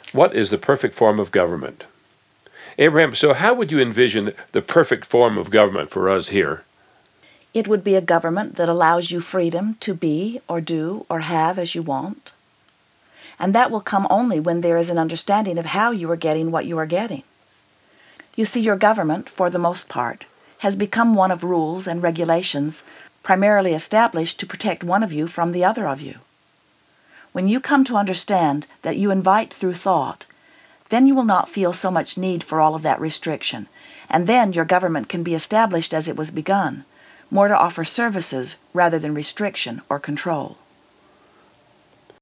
What is the perfect form of government? Abraham, so how would you envision the perfect form of government for us here? It would be a government that allows you freedom to be or do or have as you want. And that will come only when there is an understanding of how you are getting what you are getting. You see, your government, for the most part, has become one of rules and regulations primarily established to protect one of you from the other of you. When you come to understand that you invite through thought, then you will not feel so much need for all of that restriction, and then your government can be established as it was begun, more to offer services rather than restriction or control.